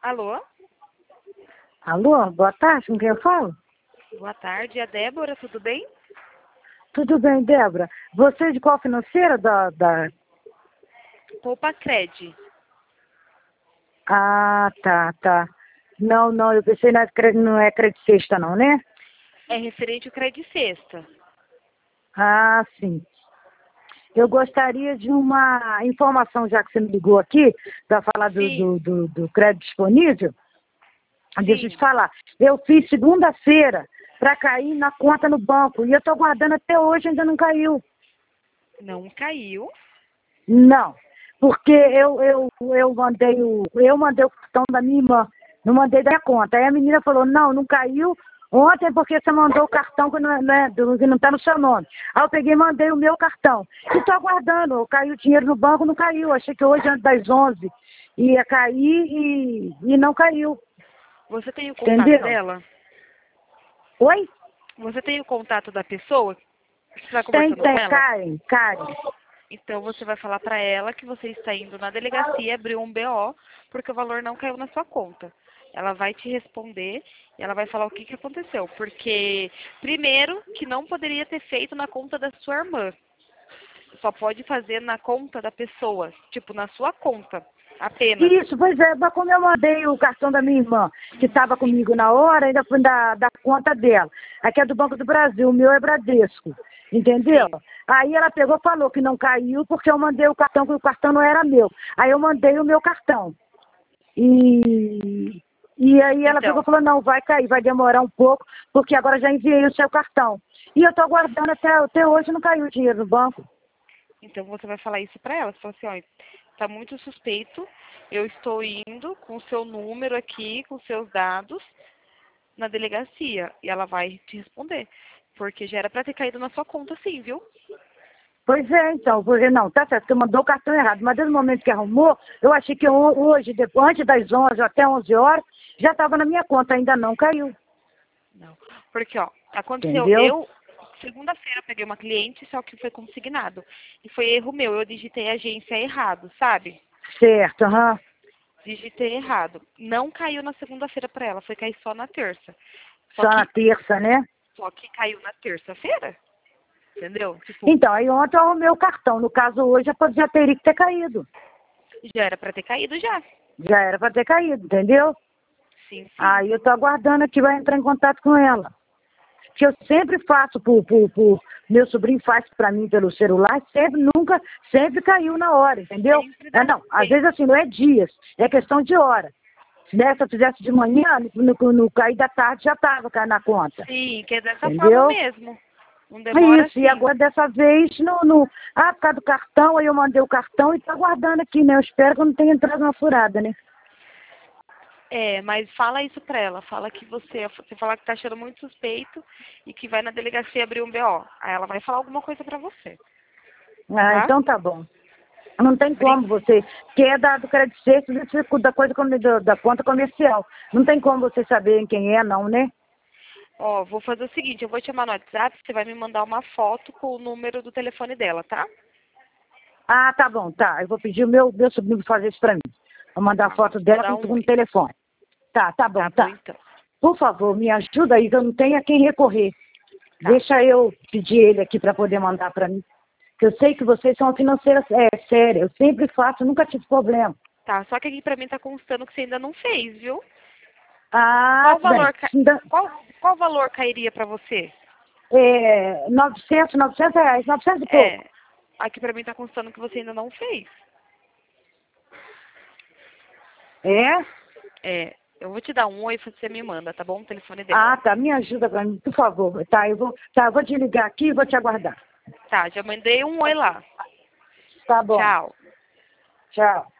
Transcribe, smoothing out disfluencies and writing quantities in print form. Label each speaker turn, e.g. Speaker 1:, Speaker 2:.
Speaker 1: Alô?
Speaker 2: Alô, boa tarde, com quem eu falo?
Speaker 1: Boa tarde, é a Débora, tudo bem?
Speaker 2: Tudo bem, Débora? Você é de qual financeira da...
Speaker 1: Poupa Cred.
Speaker 2: Ah, tá. Não, eu pensei não é Crédito Sexta não, né?
Speaker 1: É referente ao Cred Sexta.
Speaker 2: Ah, sim. Eu gostaria de uma informação, já que você me ligou aqui, para falar
Speaker 1: Sim,
Speaker 2: do crédito disponível. Deixa eu te
Speaker 1: sim.
Speaker 2: falar. Eu fiz segunda-feira para cair na conta no banco e eu estou guardando até hoje, ainda não caiu.
Speaker 1: Não caiu.
Speaker 2: Não, porque eu mandei o cartão da minha irmã, não mandei da minha conta. Aí a menina falou, não caiu ontem porque você mandou o cartão que não está no seu nome. Aí eu peguei e mandei o meu cartão. E estou aguardando, caiu o dinheiro no banco, não caiu. Achei que hoje antes das 11 ia cair e não caiu.
Speaker 1: Você tem o contato
Speaker 2: Entendeu?
Speaker 1: dela?
Speaker 2: Oi?
Speaker 1: Você tem o contato da pessoa? Você está
Speaker 2: Tem,
Speaker 1: conversando com
Speaker 2: tem,
Speaker 1: ela?
Speaker 2: Karen.
Speaker 1: Então você vai falar para ela que você está indo na delegacia abrir um BO porque o valor não caiu na sua conta. Ela vai te responder e ela vai falar o que aconteceu. Porque, primeiro, que não poderia ter feito na conta da sua irmã. Só pode fazer na conta da pessoa, tipo, na sua conta, apenas.
Speaker 2: Isso, pois é, mas como eu mandei o cartão da minha irmã, que estava comigo na hora, ainda fui da conta dela. Aqui é do Banco do Brasil, o meu é Bradesco, entendeu?
Speaker 1: Sim.
Speaker 2: Aí ela pegou e falou que não caiu porque eu mandei o cartão, que o cartão não era meu. Aí eu mandei o meu cartão. E aí ela pegou
Speaker 1: Então,
Speaker 2: e falou, não, vai cair, vai demorar um pouco, porque agora já enviei o seu cartão. E eu estou aguardando até hoje, não caiu o dinheiro no banco.
Speaker 1: então você vai falar isso para ela. Você fala assim, ó, tá muito suspeito. Eu estou indo com o seu número aqui, com seus dados, na delegacia. E ela vai te responder. Porque já era para ter caído na sua conta, sim, viu?
Speaker 2: Pois é, então, porque não, tá certo, você mandou o cartão errado, mas desde o momento que arrumou, eu achei que hoje, depois, antes das 11 até 11 horas, já estava na minha conta, ainda não caiu,
Speaker 1: Não. Porque, ó, aconteceu,
Speaker 2: entendeu?
Speaker 1: segunda-feira, eu peguei uma cliente, só que foi consignado. E foi erro meu, eu digitei a agência errado, sabe?
Speaker 2: Certo, aham.
Speaker 1: Digitei errado. Não caiu na segunda-feira para ela, foi cair só na terça. Só
Speaker 2: Só na
Speaker 1: que,
Speaker 2: terça, né?
Speaker 1: só que caiu na terça-feira, entendeu? Tipo,
Speaker 2: Então, aí ontem eu arrumei o cartão, no caso hoje já teria que ter caído,
Speaker 1: já era para ter caído já.
Speaker 2: já era para ter caído, entendeu?
Speaker 1: Sim, sim.
Speaker 2: Aí eu tô aguardando aqui, vai entrar em contato com ela. Que eu sempre faço meu sobrinho faz para mim pelo celular, sempre caiu na hora, entendeu?
Speaker 1: Sempre
Speaker 2: Ah,
Speaker 1: dá
Speaker 2: não, às
Speaker 1: tempo.
Speaker 2: vezes assim, não é dias, é questão de hora. Né? Se eu fizesse de manhã, no cair da tarde já estava na conta,
Speaker 1: Sim, que é dessa forma
Speaker 2: entendeu?
Speaker 1: mesmo. Não
Speaker 2: É
Speaker 1: demora
Speaker 2: isso, e
Speaker 1: assim.
Speaker 2: agora dessa vez, por causa do cartão, aí eu mandei o cartão e tá aguardando aqui, né? Eu espero que eu não tenha entrado na furada, né?
Speaker 1: É, mas fala isso pra ela. Fala que você fala que tá achando muito suspeito e que vai na delegacia abrir um BO. Aí ela vai falar alguma coisa pra você,
Speaker 2: Ah,
Speaker 1: tá?
Speaker 2: então tá bom. Não tem
Speaker 1: Bri-
Speaker 2: como você, que é do crédito sexto, da coisa da conta comercial. Não tem como você saber quem é, não, né?
Speaker 1: Ó, vou fazer o seguinte, eu vou te chamar no WhatsApp, você vai me mandar uma foto com o número do telefone dela, tá?
Speaker 2: Ah, tá bom, tá. Eu vou pedir o meu sobrinho fazer isso pra mim. Vou mandar a
Speaker 1: Tá,
Speaker 2: foto
Speaker 1: vou
Speaker 2: dela
Speaker 1: dar um
Speaker 2: com o
Speaker 1: oi.
Speaker 2: telefone. Tá
Speaker 1: Tá
Speaker 2: bom,
Speaker 1: bom
Speaker 2: tá.
Speaker 1: então.
Speaker 2: Por favor, me ajuda aí, que eu não tenho a quem recorrer.
Speaker 1: Tá,
Speaker 2: Deixa eu pedir ele aqui para poder mandar para mim. Que eu sei que vocês são uma financeira séria. Eu sempre faço, nunca tive problema.
Speaker 1: tá. Só que aqui pra mim tá constando que você ainda não fez, viu?
Speaker 2: Ah,
Speaker 1: Qual
Speaker 2: bem.
Speaker 1: valor, qual valor cairia pra você?
Speaker 2: 900 reais, 900 e pouco.
Speaker 1: É, aqui pra mim tá constando que você ainda não fez.
Speaker 2: É?
Speaker 1: É, eu vou te dar um oi e você me manda, tá bom? O telefone dela.
Speaker 2: Ah, tá. Me ajuda para mim, por favor. Eu vou te ligar aqui e vou te aguardar.
Speaker 1: Tá, já mandei um oi lá.
Speaker 2: Tá bom.
Speaker 1: Tchau.
Speaker 2: Tchau.